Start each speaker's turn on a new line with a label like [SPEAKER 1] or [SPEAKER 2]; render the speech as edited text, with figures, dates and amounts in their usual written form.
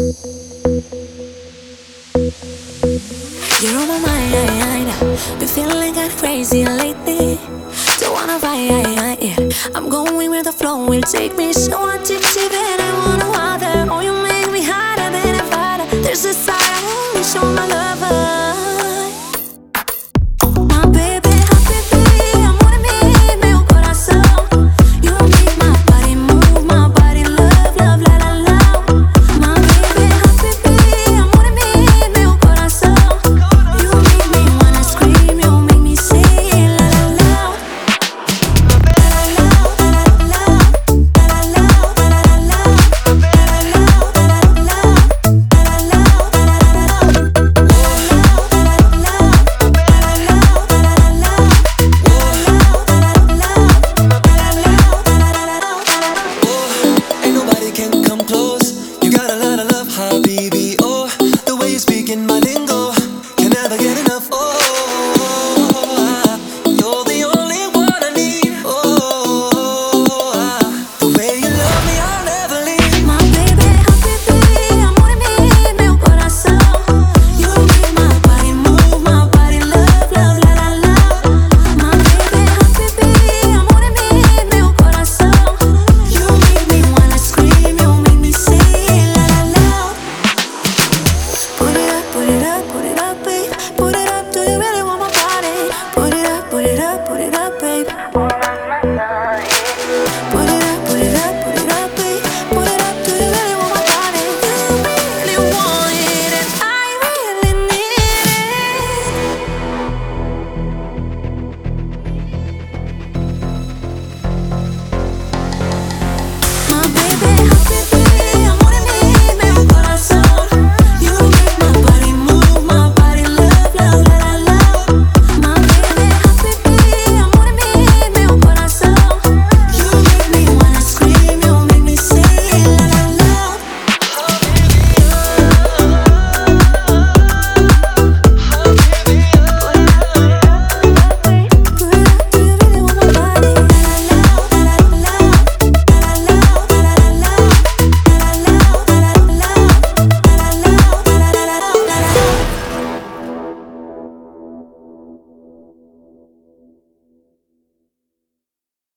[SPEAKER 1] You're on my mind, been feeling kinda crazy lately. Don't wanna fight, yeah. I'm going where the flow will take me. So addictive and I wanna water. Oh, you make me hotter than a fire. There's a side I only show my lover. My baby, amor de mi corazón. You make my body move, my body love, love, la la la. My baby, amor de mi corazón. You make me wanna scream, you make me sing, la la la.
[SPEAKER 2] Ain't nobody can come close. You got a lot of love, Habibi.